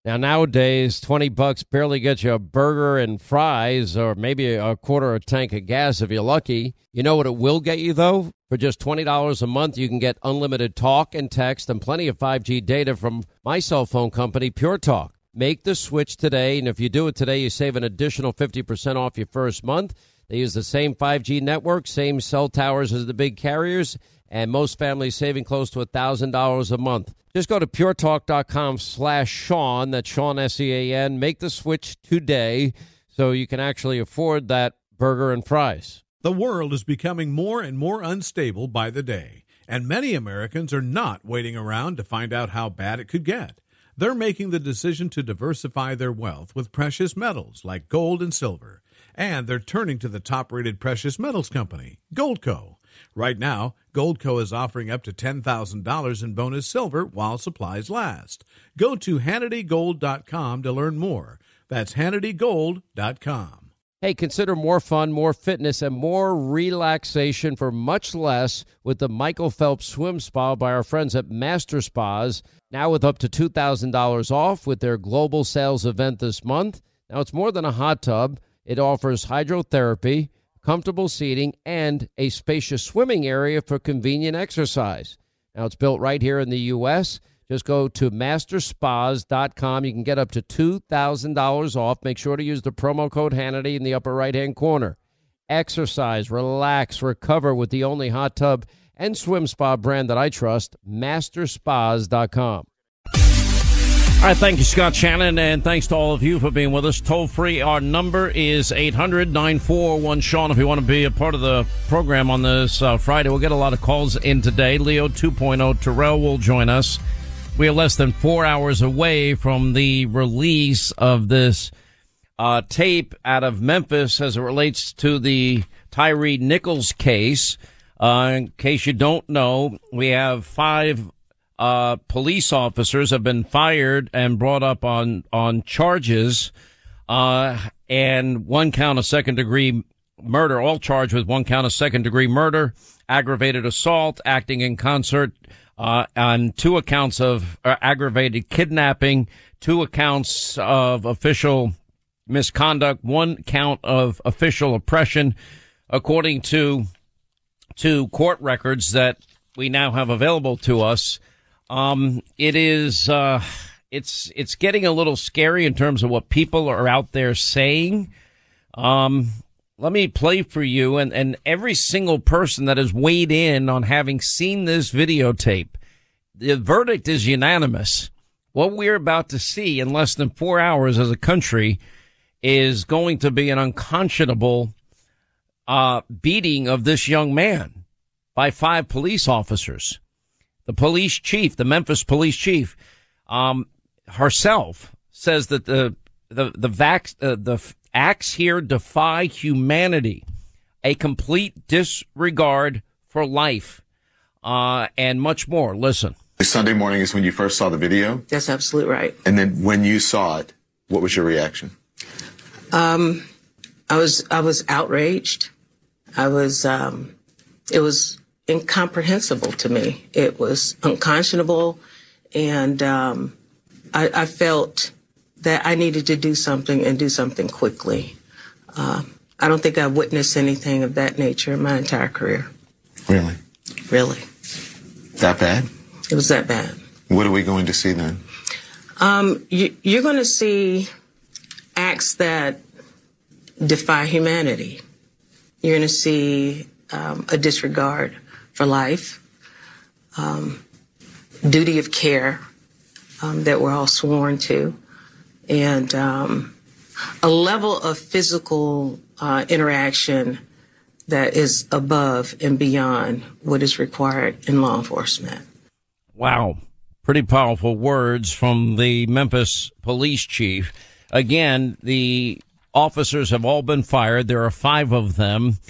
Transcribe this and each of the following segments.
Now, nowadays, $20 barely gets you a burger and fries or maybe a quarter of a tank of gas if you're lucky. You know what it will get you, though? For just $20 a month, you can get unlimited talk and text and plenty of 5G data from my cell phone company, Pure Talk. Make the switch today, and if you do it today, you save an additional 50% off your first month. They use the same 5G network, same cell towers as the big carriers, and most families saving close to $1,000 a month. Just go to puretalk.com/Sean, that's Sean, S-E-A-N. Make the switch today so you can actually afford that burger and fries. The world is becoming more and more unstable by the day, and many Americans are not waiting around to find out how bad it could get. They're making the decision to diversify their wealth with precious metals like gold and silver, and they're turning to the top-rated precious metals company, Goldco. Right now, Goldco is offering up to $10,000 in bonus silver while supplies last. Go to HannityGold.com to learn more. That's HannityGold.com. Hey, consider more fun, more fitness, and more relaxation for much less with the Michael Phelps Swim Spa by our friends at Master Spas, now with up to $2,000 off with their global sales event this month. Now, it's more than a hot tub. It offers hydrotherapy, comfortable seating, and a spacious swimming area for convenient exercise. Now, it's built right here in the U.S. Just go to masterspas.com. You can get up to $2,000 off. Make sure to use the promo code Hannity in the upper right-hand corner. Exercise, relax, recover with the only hot tub and swim spa brand that I trust, masterspas.com. All right, thank you, Scott Shannon, and thanks to all of you for being with us. Toll free, our number is 800-941-SEAN. If you want to be a part of the program on this Friday, we'll get a lot of calls in today. Leo 2.0 Terrell will join us. We are less than 4 hours away from the release of this tape out of Memphis as it relates to the Tyre Nichols case. In case you don't know, we have 5 police officers have been fired and brought up on charges, and 1 count of second-degree murder, all charged with 1 count of second-degree murder, aggravated assault, acting in concert, on 2 accounts of aggravated kidnapping, 2 accounts of official misconduct, 1 count of official oppression, according to court records that we now have available to us. It is, it's getting a little scary in terms of what people are out there saying. Let me play for you and every single person that has weighed in on having seen this videotape. The verdict is unanimous. What we're about to see in less than 4 hours as a country is going to be an unconscionable, beating of this young man by 5 police officers. The police chief, the Memphis police chief, herself says that the acts here defy humanity, a complete disregard for life, and much more. Listen. Sunday morning is when you first saw the video? That's absolutely right. And then when you saw it, what was your reaction? I was outraged. It was incomprehensible to me. It was unconscionable, and I felt that I needed to do something and do something quickly. I don't think I've witnessed anything of that nature in my entire career. Really? Really. That bad? It was that bad. What are we going to see then? You're going to see acts that defy humanity. You're going to see a disregard for life, duty of care that we're all sworn to, and a level of physical interaction that is above and beyond what is required in law enforcement. Wow. Pretty powerful words from the Memphis police chief. Again, the officers have all been fired. There are 5 of them.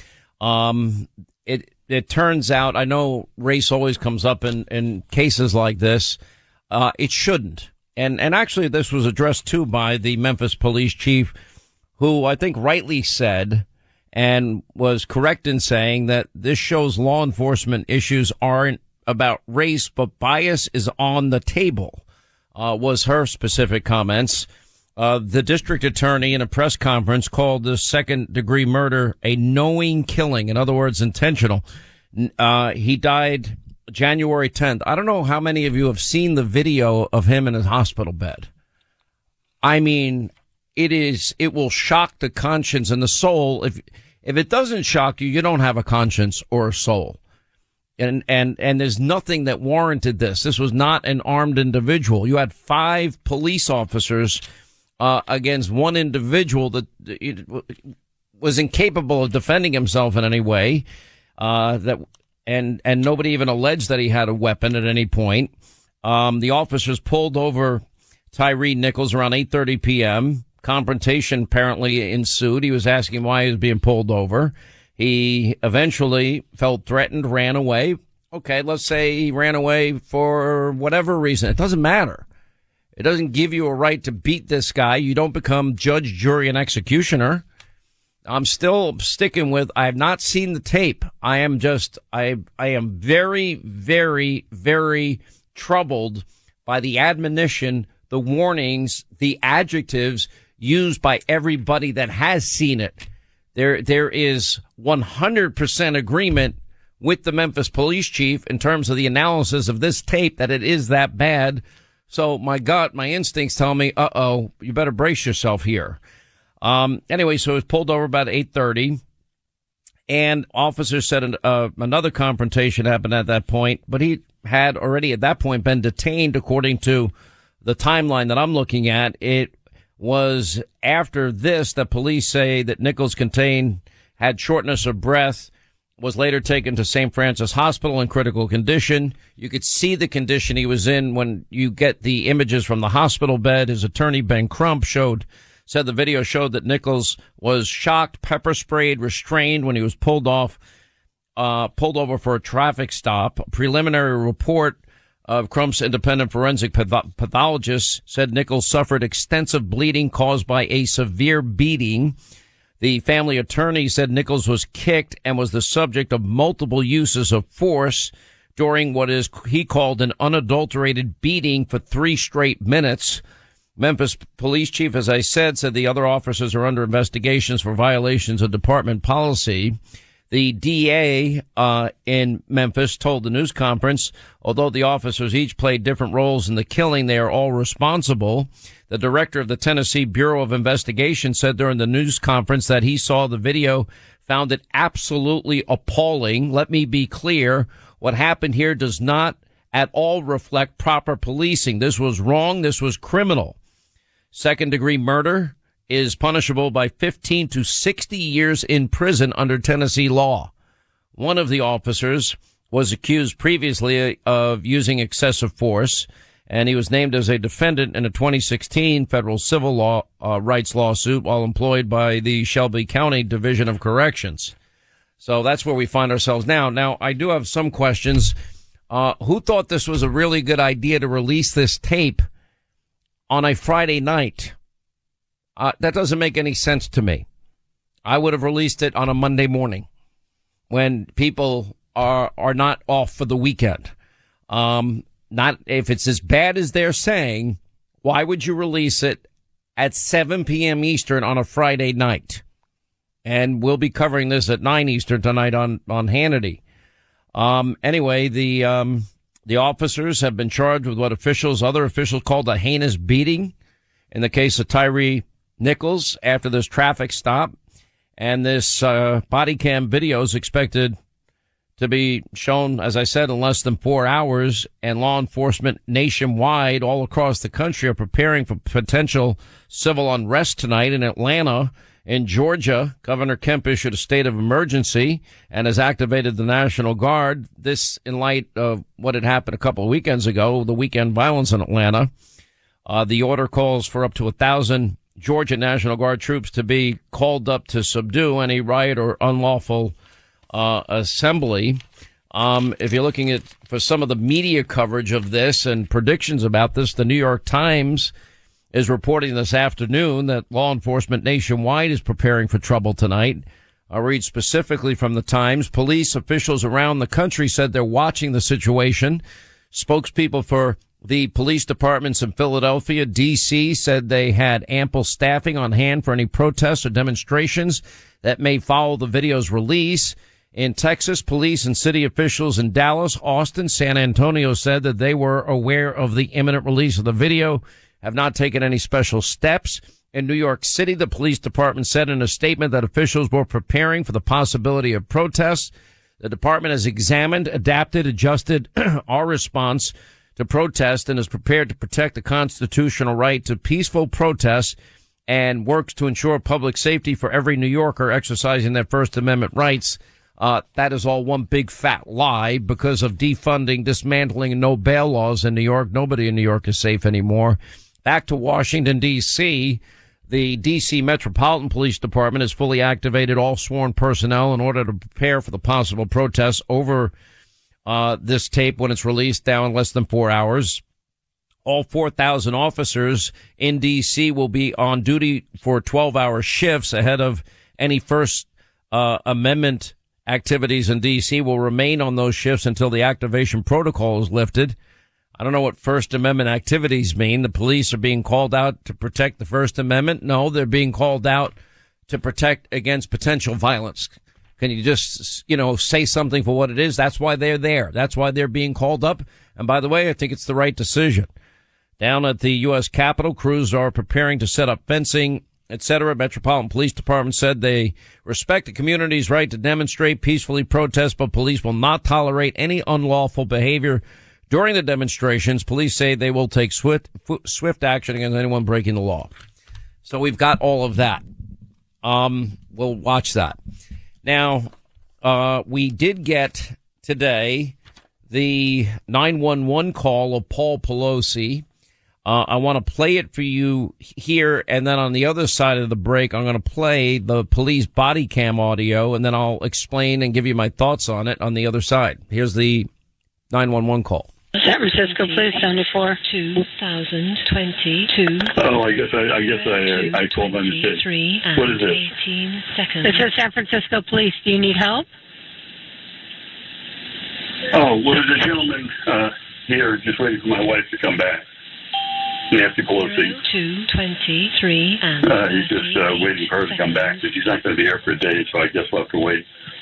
It turns out, I know race always comes up in cases like this. It shouldn't. And actually this was addressed too by the Memphis police chief, who I think rightly said and was correct in saying that this shows law enforcement issues aren't about race, but bias is on the table. was her specific comments. The district attorney in a press conference called the second-degree murder a knowing killing. In other words, intentional. He died January 10th. I don't know how many of you have seen the video of him in his hospital bed. I mean, it will shock the conscience and the soul. If it doesn't shock you, you don't have a conscience or a soul. And there's nothing that warranted this. This was not an armed individual. You had 5 police officers against one individual that was incapable of defending himself in any way. And nobody even alleged that he had a weapon at any point. The officers pulled over Tyre Nichols around 8:30 p.m. Confrontation apparently ensued. He was asking why he was being pulled over. He eventually felt threatened, ran away. Okay, let's say he ran away for whatever reason. It doesn't matter. It doesn't give you a right to beat this guy. You don't become judge, jury, and executioner. I'm still sticking with, I have not seen the tape. I am very, very, very troubled by the admonition, the warnings, the adjectives used by everybody that has seen it. There is 100% agreement with the Memphis police chief in terms of the analysis of this tape that it is that bad. So my gut, my instincts tell me, you better brace yourself here. Anyway, so it was pulled over about 8:30 and officers said another confrontation happened at that point, but he had already at that point been detained according to the timeline that I'm looking at. It was after this that police say that Nichols had shortness of breath, was later taken to St. Francis Hospital in critical condition. You could see the condition he was in when you get the images from the hospital bed. His attorney, Ben Crump, said the video showed that Nichols was shocked, pepper sprayed, restrained when he was pulled over for a traffic stop. A preliminary report of Crump's independent forensic pathologist said Nichols suffered extensive bleeding caused by a severe beating. The family attorney said Nichols was kicked and was the subject of multiple uses of force during what he called an unadulterated beating for 3 straight minutes. Memphis police chief, as I said the other officers are under investigations for violations of department policy. The DA in Memphis told the news conference, although the officers each played different roles in the killing, they are all responsible. The director of the Tennessee Bureau of Investigation said during the news conference that he saw the video, found it absolutely appalling. Let me be clear. What happened here does not at all reflect proper policing. This was wrong. This was criminal. Second-degree murder is punishable by 15 to 60 years in prison under Tennessee law. One of the officers was accused previously of using excessive force, and he was named as a defendant in a 2016 federal civil rights lawsuit while employed by the Shelby County Division of Corrections. So that's where we find ourselves now. Now, I do have some questions. Who thought this was a really good idea to release this tape on a Friday night? That doesn't make any sense to me. I would have released it on a Monday morning when people are not off for the weekend. Not if it's as bad as they're saying, why would you release it at 7 p.m. Eastern on a Friday night? And we'll be covering this at 9 Eastern tonight on Hannity. Anyway, the officers have been charged with what other officials called a heinous beating in the case of Tyre Nichols after this traffic stop. And this body cam video is expected to be shown, as I said, in less than 4 hours. And law enforcement nationwide all across the country are preparing for potential civil unrest tonight in Atlanta. In Georgia, Governor Kemp issued a state of emergency and has activated the National Guard. This in light of what had happened a couple of weekends ago, the weekend violence in Atlanta. The order calls for up to 1,000 Georgia National Guard troops to be called up to subdue any riot or unlawful assembly. If you're looking for some of the media coverage of this and predictions about this, the New York Times is reporting this afternoon that law enforcement nationwide is preparing for trouble tonight. I'll read specifically from the Times. Police officials around the country said they're watching the situation. Spokespeople for The police departments in Philadelphia, D.C. said they had ample staffing on hand for any protests or demonstrations that may follow the video's release. In Texas, police and city officials in Dallas, Austin, San Antonio said that they were aware of the imminent release of the video, have not taken any special steps. In New York City, the police department said in a statement that officials were preparing for the possibility of protests. The department has examined, adapted, adjusted our response to protest and is prepared to protect the constitutional right to peaceful protests and works to ensure public safety for every New Yorker exercising their First Amendment rights. That is all one big fat lie because of defunding, dismantling, and no bail laws in New York. Nobody in New York is safe anymore. Back to Washington, D.C., the D.C. Metropolitan Police Department has fully activated all sworn personnel in order to prepare for the possible protests over this tape when it's released now in less than 4 hours. All 4,000 officers in D.C. will be on duty for 12-hour shifts ahead of any First Amendment activities in D.C. will remain on those shifts until the activation protocol is lifted. I don't know what First Amendment activities mean. The police are being called out to protect the First Amendment. No, they're being called out to protect against potential violence. Can you just, say something for what it is? That's why they're there. That's why they're being called up. And by the way, I think it's the right decision. Down at the U.S. Capitol, crews are preparing to set up fencing, etc. Metropolitan Police Department said they respect the community's right to demonstrate, peacefully protest, but police will not tolerate any unlawful behavior during the demonstrations. Police say they will take swift action against anyone breaking the law. So we've got all of that. We'll watch that. Now, we did get today the 911 call of Paul Pelosi. I want to play it for you here, and then on the other side of the break, I'm going to play the police body cam audio, and then I'll explain and give you my thoughts on it on the other side. Here's the 911 call. San Francisco Police 74 2022. Oh, I guess I told them to say. What is this? 18 seconds. This is San Francisco Police. Do you need help? Oh, well, there's a gentleman here just waiting for my wife to come back. Nancy Pelosi. 223 and he's just waiting for her to come back, but she's not going to be here for a day, so I guess we'll have to wait.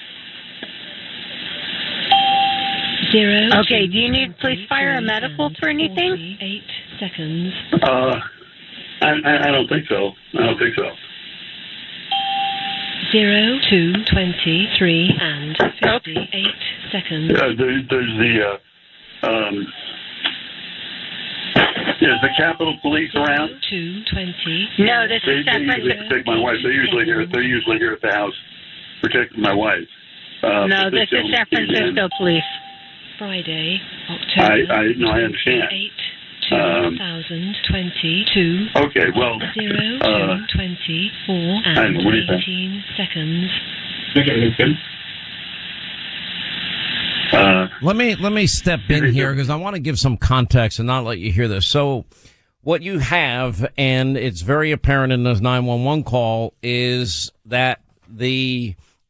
0. Okay, do you need police, fire, or medical for anything? 8 seconds. I don't think so. 0, 2, 23, and 58 seconds. Is the Capitol Police around? 220. No, this is San Francisco. They protect my wife. They're usually here at the house protecting my wife. No, this is San Francisco Police. Friday, October. I understand. 2022. Okay, well. 0, 2, 24, and 18 seconds. Let me step in here because I want to give some context and not let you hear this. So what you have, and it's very apparent in this 911 call, is that the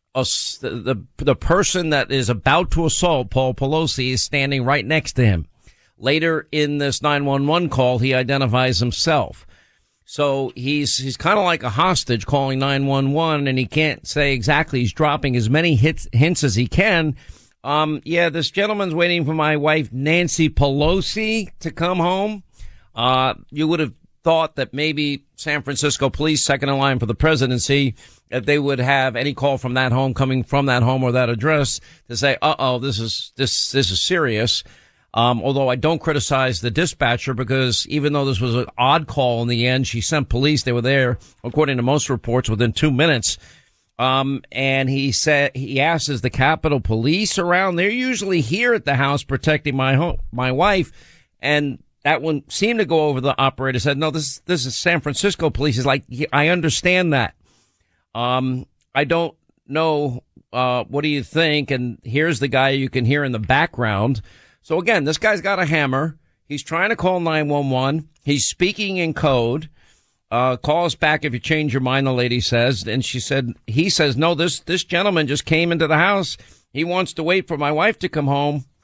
person that is about to assault Paul Pelosi is standing right next to him. Later in this 911 call, he identifies himself. So he's kind of like a hostage calling 911, and he can't say exactly. He's dropping as many hints as he can. This gentleman's waiting for my wife, Nancy Pelosi, to come home. You would have thought that maybe San Francisco Police, second in line for the presidency, if they would have any call from that home, coming from that home or that address, to say, this is serious. Although I don't criticize the dispatcher, because even though this was an odd call in the end, she sent police. They were there, according to most reports, within 2 minutes. And he asked, is the Capitol Police around? They're usually here at the house protecting my wife. And that one seemed to go over. The operator said, no, this is San Francisco Police. He's like, I understand that. I don't know. What do you think? And here's the guy you can hear in the background. So again, this guy's got a hammer. He's trying to call 911. He's speaking in code. Call us back if you change your mind, the lady says. And he says, no, this gentleman just came into the house. He wants to wait for my wife to come home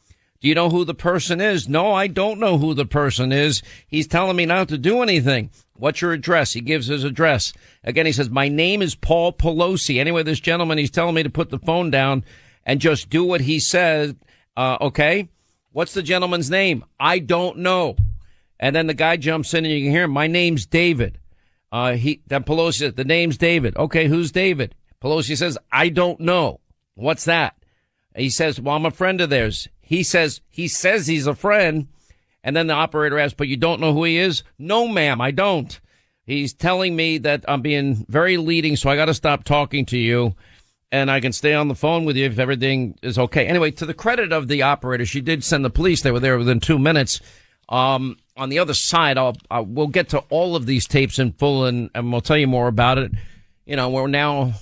Do you know who the person is? No, I don't know who the person is. He's telling me not to do anything. What's your address? He gives his address. Again, he says, my name is Paul Pelosi. Anyway, this gentleman, he's telling me to put the phone down and just do what he says. Okay. What's the gentleman's name? I don't know. And then the guy jumps in and you can hear him. My name's David. Then Pelosi says, the name's David. Okay. Who's David? Pelosi says, I don't know. What's that? He says, well, I'm a friend of theirs. He says he's a friend. And then the operator asks, but you don't know who he is? No, ma'am, I don't. He's telling me that I'm being very leading, so I got to stop talking to you. And I can stay on the phone with you if everything is okay. Anyway, to the credit of the operator, she did send the police. They were there within 2 minutes. On the other side, we'll get to all of these tapes in full, and we'll tell you more about it. You know, we're now,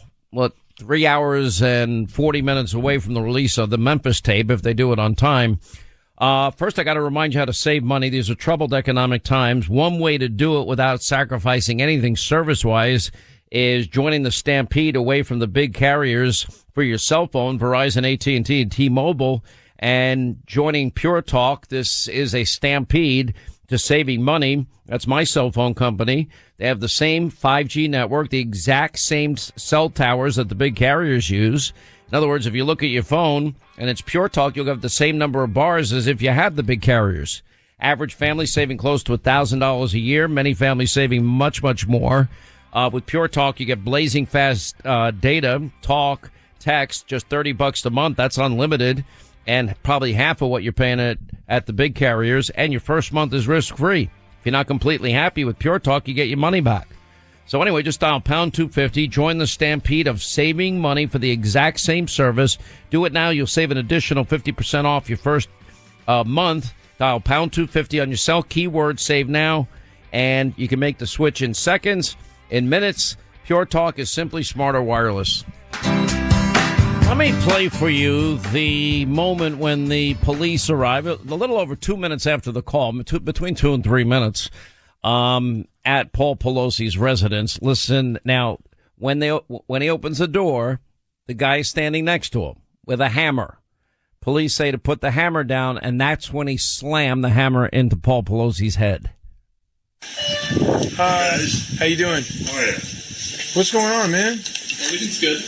3 hours and 40 minutes away from the release of the Memphis tape, if they do it on time. First, I got to remind you how to save money. These are troubled economic times. One way to do it without sacrificing anything service-wise is joining the stampede away from the big carriers for your cell phone, Verizon, AT&T, and T-Mobile, and joining Pure Talk. This is a stampede to saving money. That's my cell phone company. They have the same 5G network, the exact same cell towers that the big carriers use. In other words, if you look at your phone and it's Pure Talk, you'll have the same number of bars as if you had the big carriers. Average family saving close to $1,000 a year. Many families saving much, much more. With Pure Talk, you get blazing fast data, talk, text, just $30 a month. That's unlimited, and probably half of what you're paying at the big carriers. And your first month is risk-free. If you're not completely happy with Pure Talk, you get your money back. So anyway, just dial pound 250. Join the stampede of saving money for the exact same service. Do it now. You'll save an additional 50% off your first month. Dial pound 250 on your cell. Keyword save now. And you can make the switch in seconds, in minutes. Pure Talk is simply smarter wireless. Let me play for you the moment when the police arrive, a little over 2 minutes after the call, between 2 and 3 minutes, at Paul Pelosi's residence. Listen, now, when he opens the door, the guy is standing next to him with a hammer. Police say to put the hammer down, and that's when he slammed the hammer into Paul Pelosi's head. Hi, how you doing? Oh, yeah. What's going on, man? Everything's good.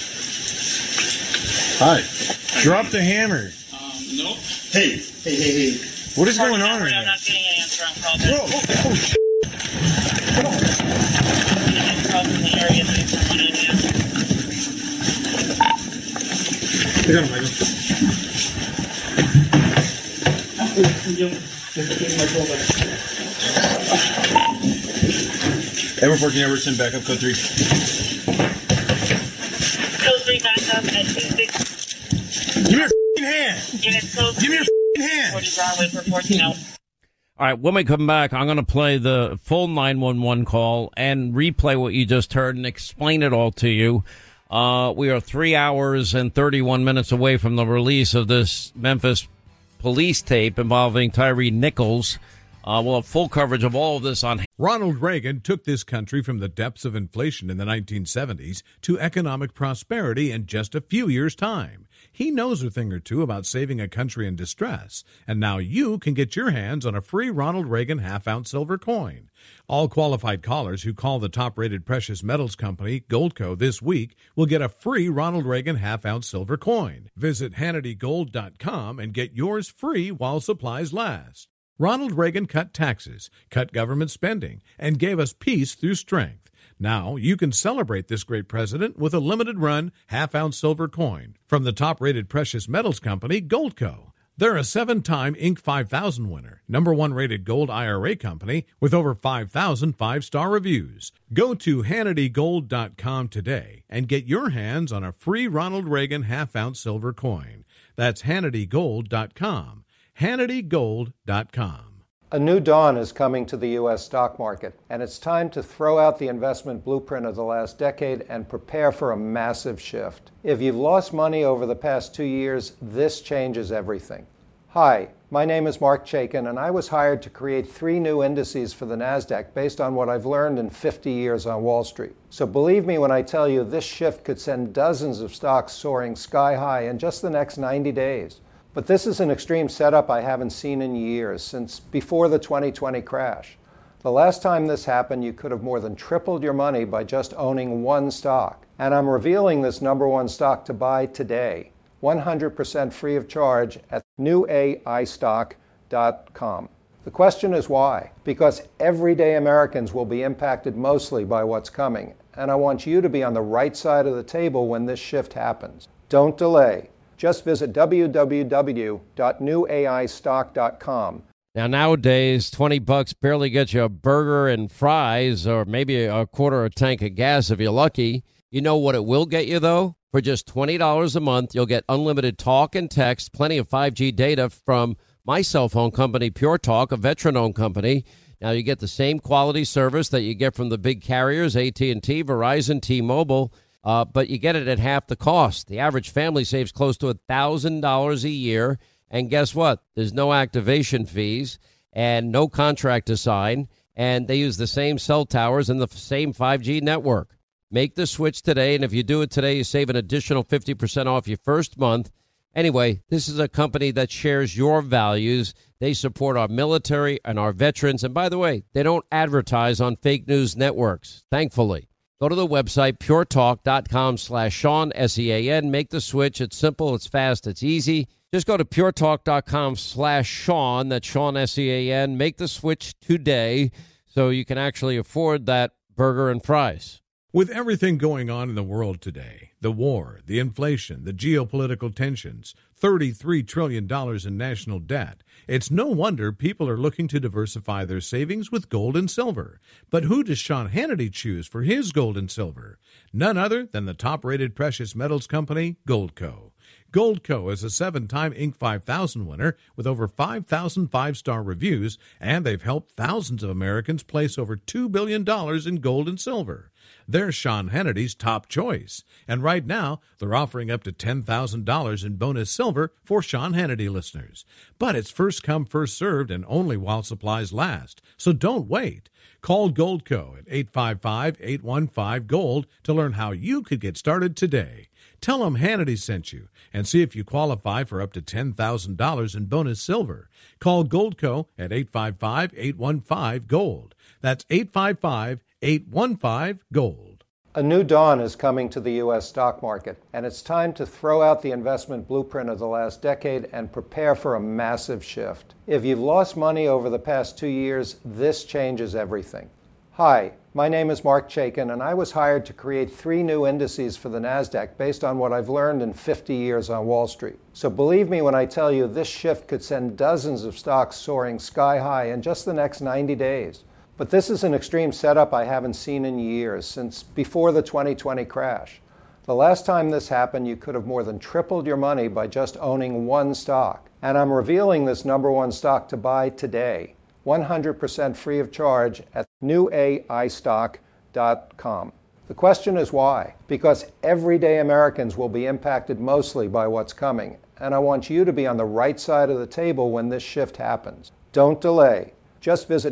Hi. Drop the hammer. No. Hey. What is going on right I'm now? not getting an answer on call. Bro, shit. From the area that someone in here. Get on, Michael. Edward 14, Everton, backup code 3. Code 3 backup at 26. Give me your f***ing hand. Units code 3. Give me your f***ing hand. 40 Broadway for 14 out. All right, when we come back, I'm going to play the full 911 call and replay what you just heard and explain it all to you. We are 3 hours and 31 minutes away from the release of this Memphis police tape involving Tyree Nichols. We'll have full coverage of all of this on. Ronald Reagan took this country from the depths of inflation in the 1970s to economic prosperity in just a few years' time. He knows a thing or two about saving a country in distress, and now you can get your hands on a free Ronald Reagan half-ounce silver coin. All qualified callers who call the top-rated precious metals company, Goldco, this week will get a free Ronald Reagan half-ounce silver coin. Visit HannityGold.com and get yours free while supplies last. Ronald Reagan cut taxes, cut government spending, and gave us peace through strength. Now you can celebrate this great president with a limited-run half-ounce silver coin from the top-rated precious metals company, Goldco. They're a 7-time Inc. 5000 winner, #1 rated gold IRA company with over 5,000 5-star reviews. Go to HannityGold.com today and get your hands on a free Ronald Reagan half-ounce silver coin. That's HannityGold.com. HannityGold.com. A new dawn is coming to the U.S. stock market, and it's time to throw out the investment blueprint of the last decade and prepare for a massive shift. If you've lost money over the past 2 years, this changes everything. Hi, my name is Mark Chaikin, and I was hired to create 3 new indices for the NASDAQ based on what I've learned in 50 years on Wall Street. So believe me when I tell you this shift could send dozens of stocks soaring sky high in just the next 90 days. But this is an extreme setup I haven't seen in years, since before the 2020 crash. The last time this happened, you could have more than tripled your money by just owning one stock. And I'm revealing this number one stock to buy today, 100% free of charge at newaistock.com. The question is why? Because everyday Americans will be impacted mostly by what's coming, and I want you to be on the right side of the table when this shift happens. Don't delay. Just visit www.newaistock.com. Now, nowadays, $20 barely gets you a burger and fries or maybe a quarter of a tank of gas if you're lucky. You know what it will get you, though? For just $20 a month, you'll get unlimited talk and text, plenty of 5G data from my cell phone company, Pure Talk, a veteran-owned company. Now, you get the same quality service that you get from the big carriers, AT&T, Verizon, T-Mobile, but you get it at half the cost. The average family saves close to $1,000 a year. And guess what? There's no activation fees and no contract to sign, and they use the same cell towers and the same 5G network. Make the switch today, and if you do it today, you save an additional 50% off your first month. Anyway, this is a company that shares your values. They support our military and our veterans. And by the way, they don't advertise on fake news networks, thankfully. Go to the website, puretalk.com/Sean, S-E-A-N. Make the switch. It's simple, it's fast, it's easy. Just go to puretalk.com/Sean, that's Sean, S-E-A-N. Make the switch today so you can actually afford that burger and fries. With everything going on in the world today, the war, the inflation, the geopolitical tensions, $33 trillion in national debt, it's no wonder people are looking to diversify their savings with gold and silver. But who does Sean Hannity choose for his gold and silver? None other than the top-rated precious metals company, Goldco. Goldco is a 7-time Inc. 5000 winner with over 5,000 five-star reviews, and they've helped thousands of Americans place over $2 billion in gold and silver. They're Sean Hannity's top choice, and right now they're offering up to $10,000 in bonus silver for Sean Hannity listeners. But it's first come, first served, and only while supplies last, so don't wait. Call Goldco at 855-815-GOLD to learn how you could get started today. Tell them Hannity sent you and see if you qualify for up to $10,000 in bonus silver. Call Goldco at 855-815-GOLD. That's 855-815-GOLD. A new dawn is coming to the U.S. stock market, and it's time to throw out the investment blueprint of the last decade and prepare for a massive shift. If you've lost money over the past 2 years, this changes everything. Hi, my name is Mark Chaikin, and I was hired to create 3 new indices for the NASDAQ based on what I've learned in 50 years on Wall Street. So believe me when I tell you this shift could send dozens of stocks soaring sky high in just the next 90 days. But this is an extreme setup I haven't seen in years, since before the 2020 crash. The last time this happened, you could have more than tripled your money by just owning one stock. And I'm revealing this number one stock to buy today, 100% free of charge at newaistock.com. The question is why? Because everyday Americans will be impacted mostly by what's coming, and I want you to be on the right side of the table when this shift happens. Don't delay. Just visit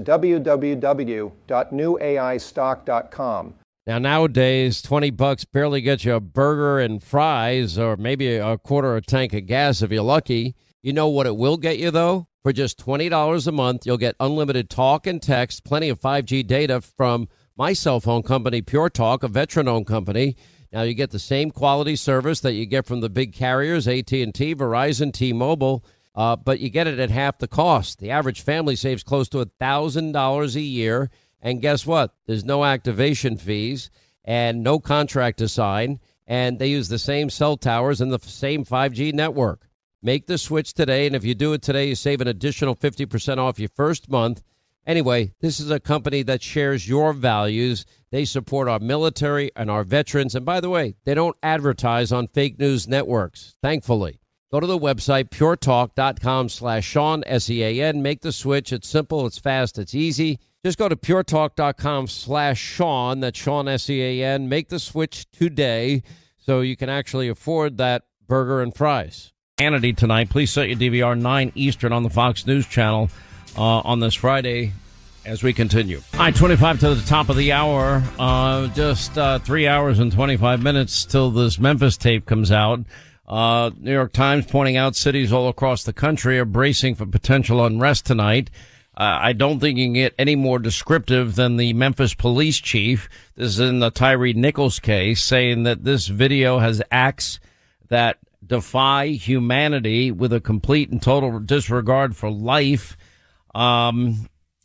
www.newaistock.com. Now, nowadays, $20 barely gets you a burger and fries or maybe a quarter of a tank of gas if you're lucky. You know what it will get you, though? For just $20 a month, you'll get unlimited talk and text, plenty of 5G data from my cell phone company, Pure Talk, a veteran-owned company. Now, you get the same quality service that you get from the big carriers, AT&T, Verizon, T-Mobile, but you get it at half the cost. The average family saves close to $1,000 a year. And guess what? There's no activation fees and no contract to sign, and they use the same cell towers and the same 5G network. Make the switch today, and if you do it today, you save an additional 50% off your first month. Anyway, this is a company that shares your values. They support our military and our veterans. And by the way, they don't advertise on fake news networks, thankfully. Go to the website, puretalk.com/Sean, S-E-A-N. Make the switch. It's simple, it's fast, it's easy. Just go to puretalk.com/Sean, that's Sean, S-E-A-N. Make the switch today so you can actually afford that burger and fries. Hannity tonight. Please set your DVR 9 Eastern on the Fox News Channel on this Friday as we continue. All right, 25 to the top of the hour. Just 3 hours and 25 minutes till this Memphis tape comes out. New York Times pointing out cities all across the country are bracing for potential unrest tonight. I don't think you can get any more descriptive than the Memphis police chief. This is in the Tyre Nichols case, saying that this video has acts that defy humanity with a complete and total disregard for life. And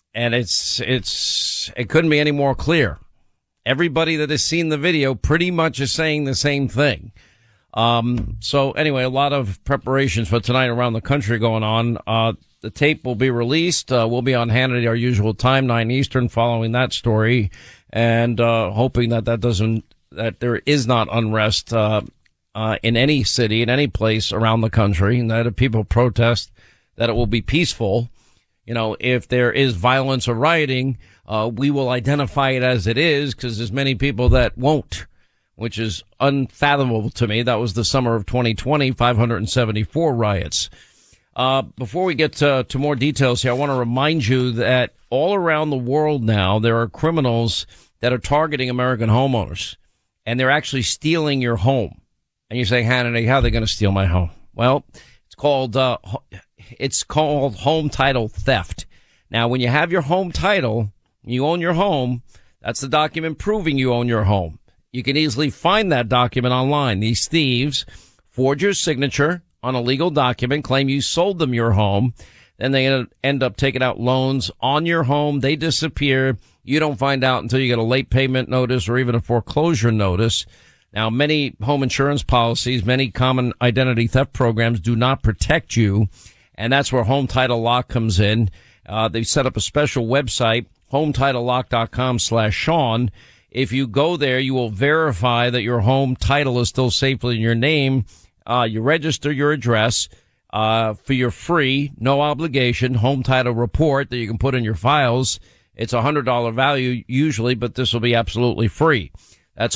it couldn't be any more clear. Everybody that has seen the video pretty much is saying the same thing. So anyway, a lot of preparations for tonight around the country going on. The tape will be released. We'll be on Hannity our usual time, 9 Eastern, following that story, and hoping that there is not unrest in any city, in any place around the country, and that if people protest, that it will be peaceful. You know, if there is violence or rioting, we will identify it as it is, because there's many people that won't, which is unfathomable to me. That was the summer of 2020, 574 riots. Before we get to more details here, I want to remind you that all around the world now, there are criminals that are targeting American homeowners, and they're actually stealing your home. And you say, Hannity, how are they going to steal my home? Well, it's called home title theft. Now, when you have your home title, you own your home, that's the document proving you own your home. You can easily find that document online. These thieves forge your signature on a legal document, claim you sold them your home, then they end up taking out loans on your home. They disappear. You don't find out until you get a late payment notice or even a foreclosure notice. Now, many home insurance policies, many common identity theft programs do not protect you, and that's where Home Title Lock comes in. They've set up a special website, HometitleLock.com/Sean. If you go there, you will verify that your home title is still safely in your name. You register your address for your free, no obligation home title report that you can put in your files. It's $100 value usually, but this will be absolutely free. That's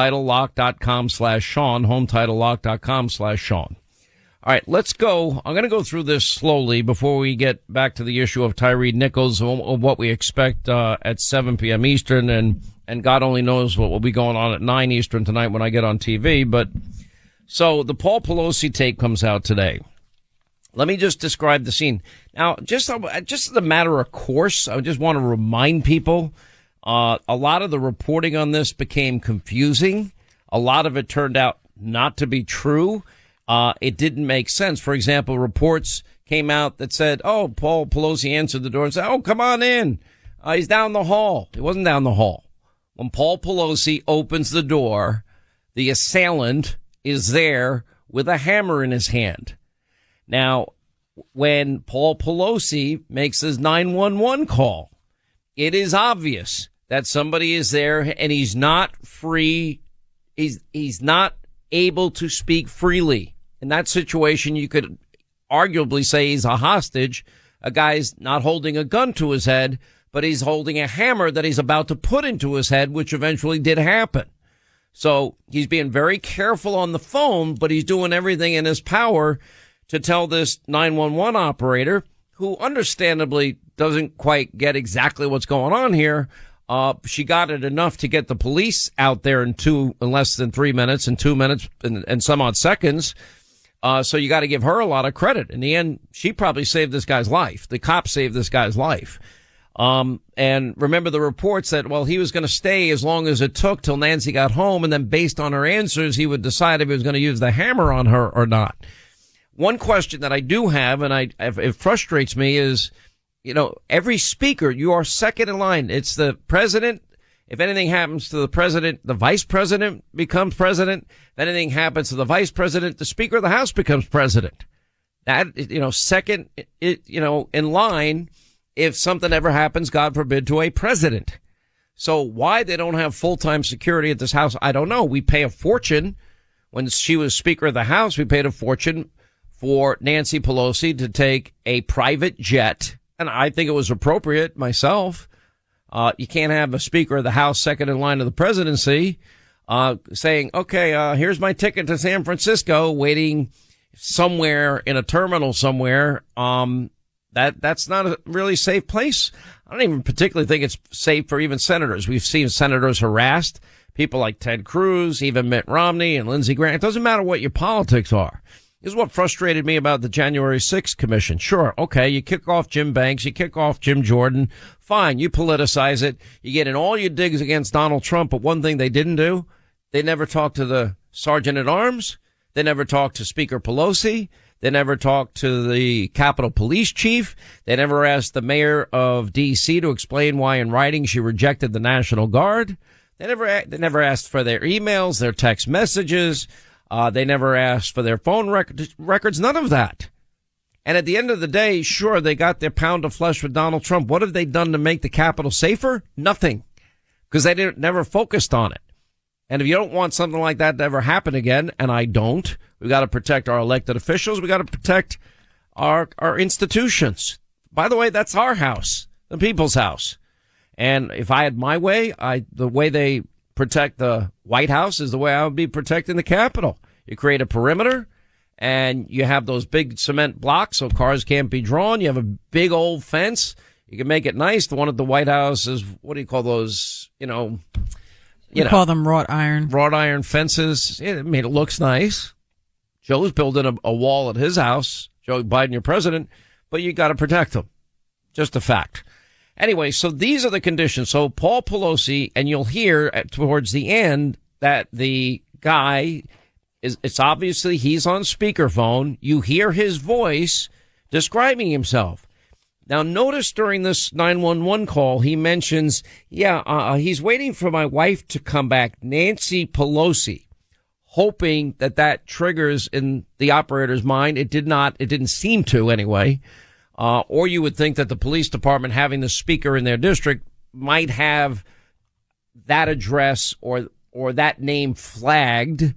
HometitleLock.com/Sean, HometitleLock.com/Sean. All right, let's go. I'm going to go through this slowly before we get back to the issue of Tyre Nichols and what we expect at 7 p.m. Eastern, and God only knows what will be going on at 9 Eastern tonight when I get on TV. But so the Paul Pelosi tape comes out today. Let me just describe the scene. Now, just as a matter of course, I just want to remind people, a lot of the reporting on this became confusing. A lot of it turned out not to be true. It didn't make sense. For example, reports came out that said, oh, Paul Pelosi answered the door and said, oh, come on in. He's down the hall. He wasn't down the hall. When Paul Pelosi opens the door, the assailant is there with a hammer in his hand. Now, when Paul Pelosi makes his 911 call, it is obvious that somebody is there and he's not free. He's not able to speak freely. In that situation, you could arguably say he's a hostage. A guy's not holding a gun to his head, but he's holding a hammer that he's about to put into his head, which eventually did happen. So he's being very careful on the phone, but he's doing everything in his power to tell this 911 operator, who understandably doesn't quite get exactly what's going on here. She got it enough to get the police out there in less than 3 minutes and 2 minutes and some odd seconds. So you got to give her a lot of credit. In the end, she probably saved this guy's life. The cop saved this guy's life. And remember the reports that, well, he was going to stay as long as it took till Nancy got home. And then based on her answers, he would decide if he was going to use the hammer on her or not. One question that I do have, and it frustrates me, is, every speaker, you are second in line. It's the president. If anything happens to the president, the vice president becomes president. If anything happens to the vice president, the speaker of the House becomes president. That, second, in line if something ever happens, God forbid, to a president. So why they don't have full-time security at this house, I don't know. We pay a fortune. When she was Speaker of the House, we paid a fortune for Nancy Pelosi to take a private jet. And I think it was appropriate myself. You can't have a Speaker of the House second in line to the presidency, saying, okay, here's my ticket to San Francisco, waiting somewhere in a terminal somewhere. That's not a really safe place. I don't even particularly think it's safe for even senators. We've seen senators harassed people like Ted Cruz, even Mitt Romney and Lindsey Graham. It doesn't matter what your politics are. This is what frustrated me about the January 6th commission. Sure, okay, you kick off Jim Banks, you kick off Jim Jordan. Fine, you politicize it. You get in all your digs against Donald Trump, but one thing they didn't do, they never talked to the Sergeant at Arms. They never talked to Speaker Pelosi. They never talked to the Capitol Police Chief. They never asked the mayor of D.C. to explain why in writing she rejected the National Guard. They never asked for their emails, their text messages. They never asked for their phone records, none of that. And at the end of the day, sure, they got their pound of flesh with Donald Trump. What have they done to make the Capitol safer? Nothing. Because they never focused on it. And if you don't want something like that to ever happen again, and I don't, we got to protect our elected officials. We got to protect our institutions. By the way, that's our house, the people's house. And if I had my way, the way they protect the White House is the way I would be protecting the Capitol. You create a perimeter and you have those big cement blocks so cars can't be drawn. You have a big old fence. You can make it nice. The one at the White House is, what do you call those? You call them wrought iron. Wrought iron fences. I mean, it looks nice. Joe's building a wall at his house. Joe Biden, your president, but you got to protect them. Just a fact. Anyway, so these are the conditions. So Paul Pelosi, and you'll hear towards the end that the guy it's obviously he's on speakerphone. You hear his voice describing himself. Now, notice during this 911 call, he mentions, he's waiting for my wife to come back, Nancy Pelosi, hoping that triggers in the operator's mind. It didn't seem to anyway. Or you would think that the police department, having the speaker in their district, might have that address or that name flagged,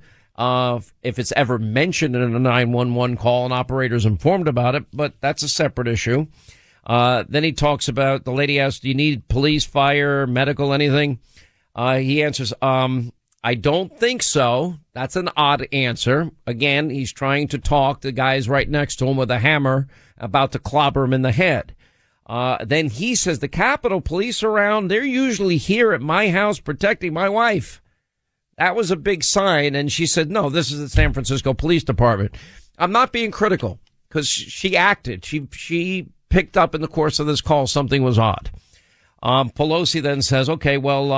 if it's ever mentioned in a 911 call and operators informed about it, but that's a separate issue. Then he talks about, the lady asks, do you need police, fire, medical, anything? He answers, I don't think so. That's an odd answer. Again, he's trying to talk. The guy's right next to him with a hammer, about to clobber him in the head. Then he says, the Capitol Police around, they're usually here at my house protecting my wife. That was a big sign. And she said, no, this is the San Francisco Police Department. I'm not being critical because she acted. She picked up in the course of this call something was odd. Pelosi then says, okay, well,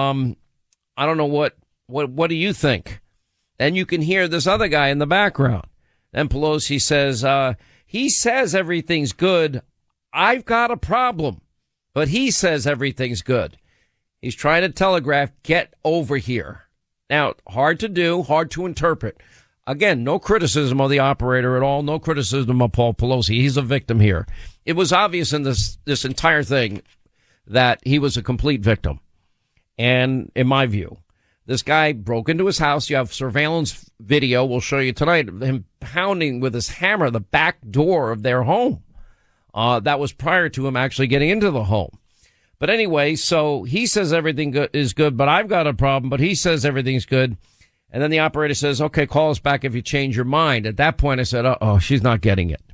I don't know what do you think? Then you can hear this other guy in the background. Then Pelosi says, he says everything's good. I've got a problem, but he says everything's good. He's trying to telegraph, get over here. Now, hard to do, hard to interpret. Again, no criticism of the operator at all. No criticism of Paul Pelosi. He's a victim here. It was obvious in this entire thing that he was a complete victim. And in my view, this guy broke into his house. You have surveillance video. We'll show you tonight, him pounding with his hammer the back door of their home. That was prior to him actually getting into the home. But anyway, so he says everything is good, but I've got a problem, but he says everything's good. And then the operator says, okay, call us back if you change your mind. At that point, I said, she's not getting it.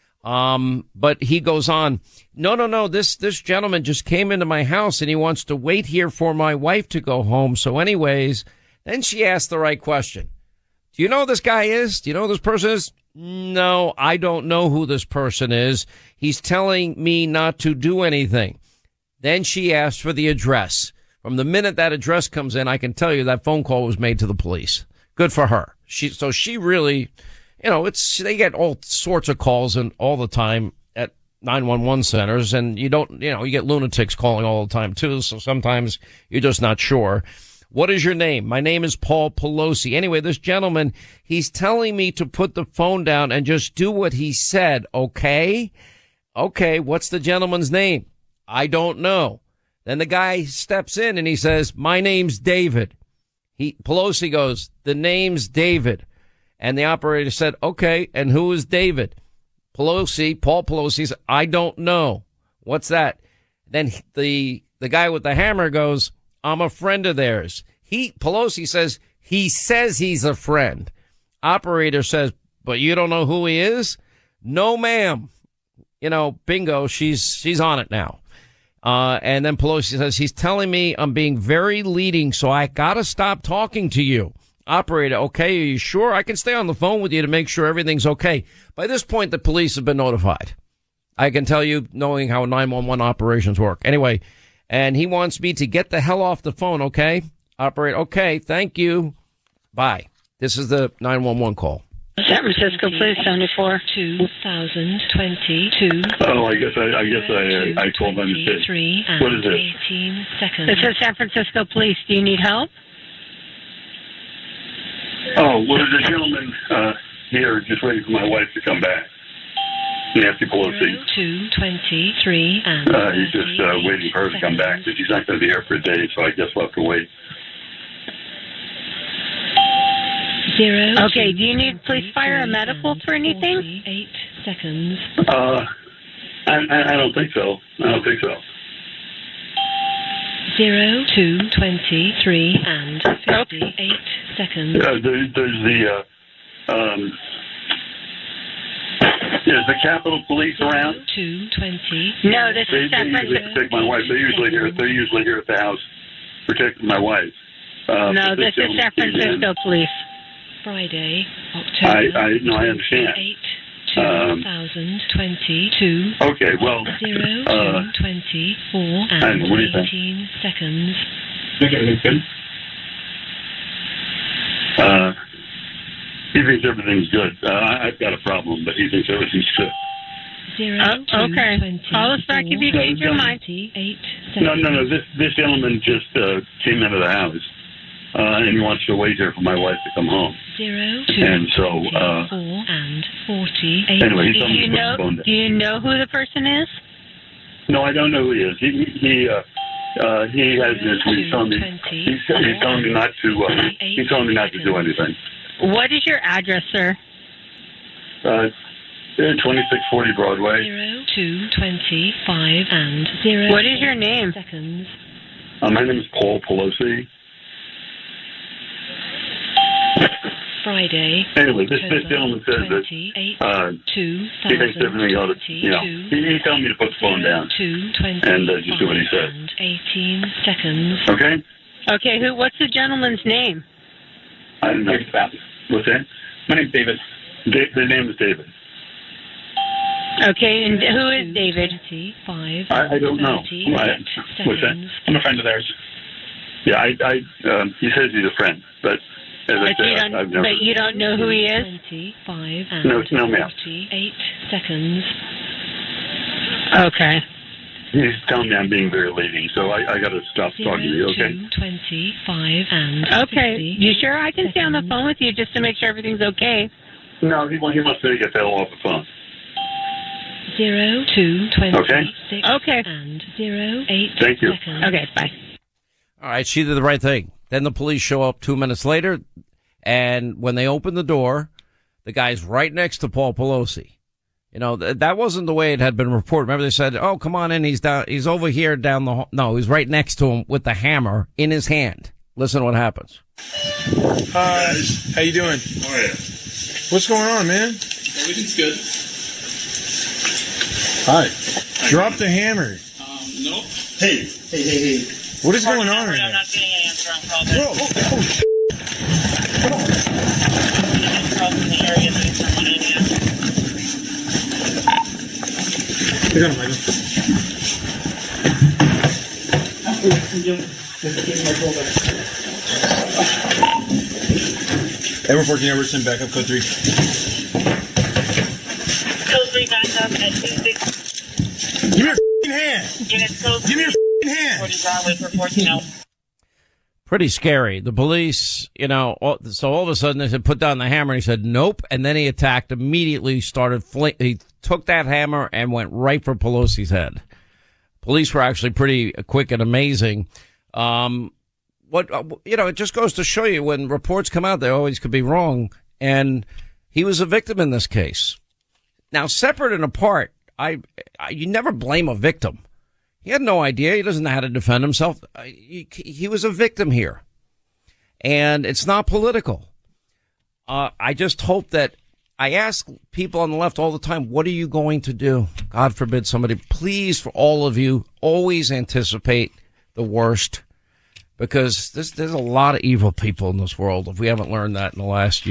But he goes on, no, this gentleman just came into my house and he wants to wait here for my wife to go home. So anyways, then she asked the right question. Do you know who this guy is? Do you know who this person is? No, I don't know who this person is. He's telling me not to do anything. Then she asked for the address. From the minute that address comes in, I can tell you that phone call was made to the police. Good for her. She really, they get all sorts of calls and all the time at 911 centers, and you get lunatics calling all the time too. So sometimes you're just not sure. What is your name? My name is Paul Pelosi. Anyway, this gentleman, he's telling me to put the phone down and just do what he said. Okay. What's the gentleman's name? I don't know. Then the guy steps in and he says, my name's David. Pelosi goes, the name's David. And the operator said, okay, and who is David? Paul Pelosi says, I don't know. What's that? Then the guy with the hammer goes, I'm a friend of theirs. Pelosi says, he says he's a friend. Operator says, but you don't know who he is? No, ma'am. Bingo, she's on it now. And then Pelosi says, he's telling me I'm being very leading, so I got to stop talking to you. Operator, okay, are you sure? I can stay on the phone with you to make sure everything's okay. By this point, the police have been notified. I can tell you, knowing how 911 operations work. Anyway, and he wants me to get the hell off the phone, okay? Operator, okay, thank you. Bye. This is the 911 call. San Francisco Police 74. 2022. Oh, I guess I called by mistake. What is this? 18 seconds. This is San Francisco Police. Do you need help? Oh, well, there's a gentleman here just waiting for my wife to come back. Nancy Pelosi. 223 and he's just waiting for her to come back because she's not going to be here for a day, so I guess we'll have to wait. 0. Okay, do you need police, fire, or medical for anything? 8 seconds. I don't think so. 0, 2, 23, and 58 seconds. Is the Capitol Police around? 220. No, this is San Francisco. They protect my wife. They're usually here at the house protecting my wife. No, this is San Francisco Police. Friday, October. I understand. 2022. Okay, well. 0, 2, 24, and 18 seconds. Okay, he thinks everything's good. I've got a problem, but he thinks everything's good. 0, 2, okay. 20, call us back if you change your mind. 8 seconds. No. This gentleman just came into the house. And he wants to wait here for my wife to come home. 0, 2, and so, 4, and 48. Anyway, he told me to put the phone down. Do you know who the person is? No, I don't know who he is. He has this. He's telling me not to. He's telling me not to do anything. What is your address, sir? 2640 Broadway. 0, 2, 25, and 0. What is your name? Seconds. My name is Paul Pelosi. Friday. Anyway, this gentleman says that he thinks everything ought to, he's telling me to put the phone down and just do what he says. 18 seconds. Okay? Okay, what's the gentleman's name? I don't know. What's that? My name's David. The name is David. Okay, and who is David? I don't know. What's that? I'm a friend of theirs. Yeah, he says he's a friend, but as I said, I've never. But you don't know who he is? 25 and no, ma'am. 48 seconds. Okay. He's telling me I'm being very leading, so I got to stop talking to you, okay? 25 and okay. You sure I can stay on the phone with you just to make sure everything's okay? No, he wants me to get that off the phone. 0, 2, 26 okay. and 0, 8 Thank you. seconds. Okay, bye. All right, she did the right thing. Then the police show up 2 minutes later, and when they open the door, the guy's right next to Paul Pelosi. You know, that wasn't the way it had been reported. Remember, they said, "Oh, come on in. He's over here down the hall." No, he's right next to him with the hammer in his hand. Listen to what happens. Hi, how you doing? How are you? What's going on, man? Everything's good. Hi. Drop the hammer. Nope. Hey. What is going on right I'm now? not getting an answer on call. Whoa, shit. Come on. They're gonna Michael. Edward 14 Everson, backup code 3. Code 3 backup at 26. Give me your f***ing hand. Units code Give me your f***ing hand. 40 Broadway for 14 Pretty scary. The police, you know, so all of a sudden they said, put down the hammer. And he said, nope. And then he attacked, immediately he took that hammer and went right for Pelosi's head. Police were actually pretty quick and amazing. It just goes to show you when reports come out, they always could be wrong. And he was a victim in this case. Now, separate and apart, you never blame a victim. He had no idea. He doesn't know how to defend himself. He was a victim here. And it's not political. I just hope that I ask people on the left all the time, what are you going to do? God forbid somebody, please, for all of you, always anticipate the worst, because there's a lot of evil people in this world. If we haven't learned that in the last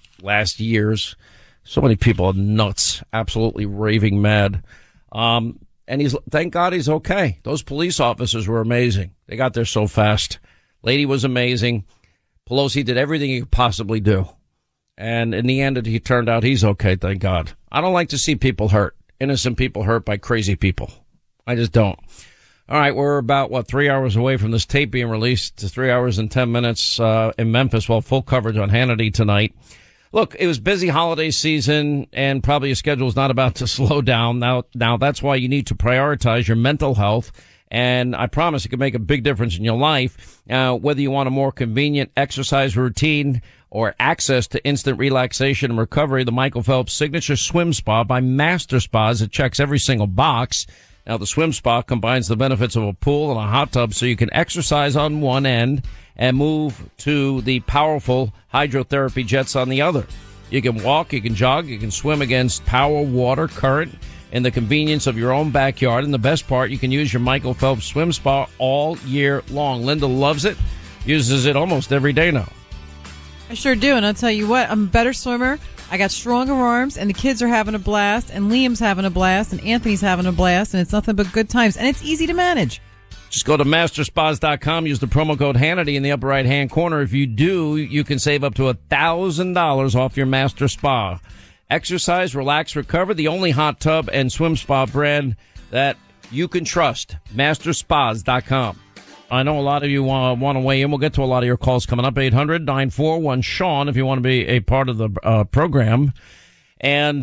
years, so many people are nuts, absolutely raving mad. And thank God he's okay. Those police officers were amazing. They got there so fast. Lady was amazing. Pelosi did everything he could possibly do. And in the end, he turned out he's okay, thank God. I don't like to see people hurt, innocent people hurt by crazy people. I just don't. All right, we're about, 3 hours away from this tape being released, 3 hours and 10 minutes in Memphis. Well, full coverage on Hannity tonight. Look, it was busy holiday season, and probably your schedule is not about to slow down. Now that's why you need to prioritize your mental health. And I promise it can make a big difference in your life. Whether you want a more convenient exercise routine or access to instant relaxation and recovery, the Michael Phelps Signature Swim Spa by Master Spas, it checks every single box. Now, the swim spa combines the benefits of a pool and a hot tub, so you can exercise on one end and move to the powerful hydrotherapy jets on the other. You can walk, you can jog, you can swim against power water current in the convenience of your own backyard. And the best part, you can use your Michael Phelps Swim Spa all year long. Linda loves it, uses it almost every day now. I sure do, and I'll tell you what, I'm a better swimmer. I got stronger arms, and the kids are having a blast, and Liam's having a blast, and Anthony's having a blast, and it's nothing but good times, and it's easy to manage. Just go to masterspas.com, use the promo code Hannity in the upper right-hand corner. If you do, you can save up to $1,000 off your Master Spa. Exercise, relax, recover, the only hot tub and swim spa brand that you can trust. Masterspas.com. I know a lot of you want to weigh in. We'll get to a lot of your calls coming up. 800-941-SEAN if you want to be a part of the program. And,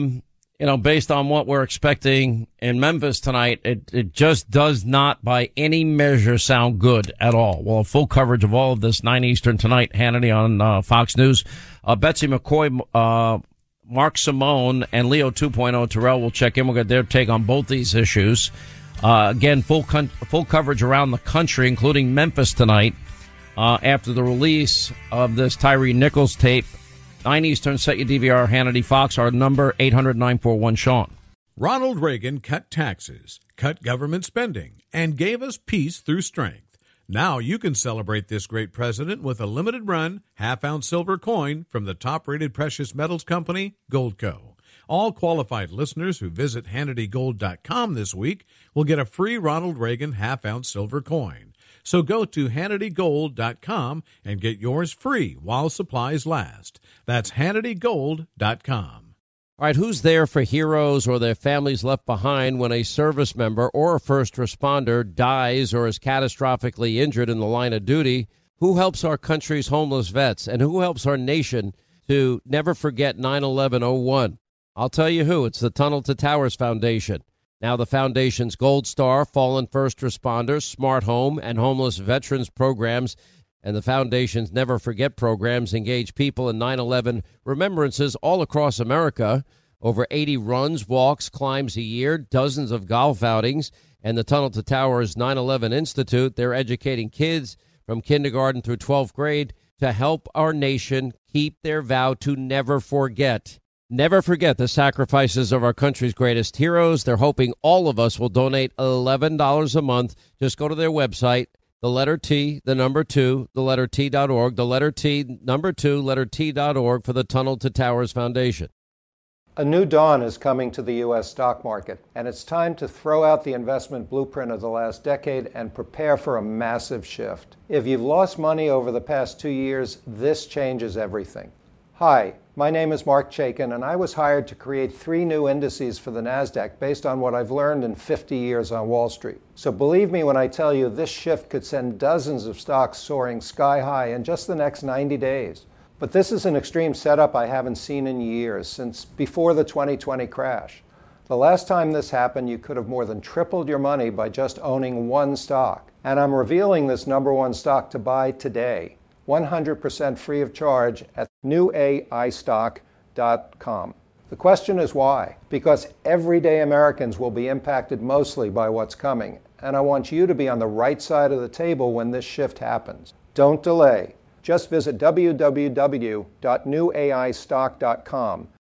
based on what we're expecting in Memphis tonight, it just does not by any measure sound good at all. We'll have full coverage of all of this, 9 Eastern tonight, Hannity on Fox News. Betsy McCoy, Mark Simone, and Leo 2.0 Terrell will check in. We'll get their take on both these issues. Again, full coverage around the country, including Memphis tonight, after the release of this Tyree Nichols tape. 9 Eastern, set your DVR, Hannity Fox, our number, 800-941-SEAN. Ronald Reagan cut taxes, cut government spending, and gave us peace through strength. Now you can celebrate this great president with a limited-run, half-ounce silver coin from the top-rated precious metals company, Goldco. All qualified listeners who visit HannityGold.com this week will get a free Ronald Reagan half-ounce silver coin. So go to HannityGold.com and get yours free while supplies last. That's HannityGold.com. All right, who's there for heroes or their families left behind when a service member or a first responder dies or is catastrophically injured in the line of duty? Who helps our country's homeless vets? And who helps our nation to never forget 9/11/01? I'll tell you who. It's the Tunnel to Towers Foundation. Now the foundation's Gold Star, Fallen First Responders, Smart Home, and Homeless Veterans programs, and the foundation's Never Forget programs engage people in 9/11 remembrances all across America. Over 80 runs, walks, climbs a year, dozens of golf outings, and the Tunnel to Towers 9/11 Institute. They're educating kids from kindergarten through 12th grade to help our nation keep their vow to never forget. Never forget the sacrifices of our country's greatest heroes. They're hoping all of us will donate $11 a month. Just go to their website, the letter T, the number 2, the letter T.org, the letter T, number 2, letter T.org for the Tunnel to Towers Foundation. A new dawn is coming to the U.S. stock market, and it's time to throw out the investment blueprint of the last decade and prepare for a massive shift. If you've lost money over the past 2 years, this changes everything. Hi, my name is Mark Chaikin, and I was hired to create 3 new indices for the NASDAQ based on what I've learned in 50 years on Wall Street. So believe me when I tell you this shift could send dozens of stocks soaring sky high in just the next 90 days. But this is an extreme setup I haven't seen in years, since before the 2020 crash. The last time this happened, you could have more than tripled your money by just owning one stock. And I'm revealing this number 1 stock to buy today, 100% free of charge at newaistock.com. The question is why? Because everyday Americans will be impacted mostly by what's coming, and I want you to be on the right side of the table when this shift happens. Don't delay. Just visit www.newaistock.com.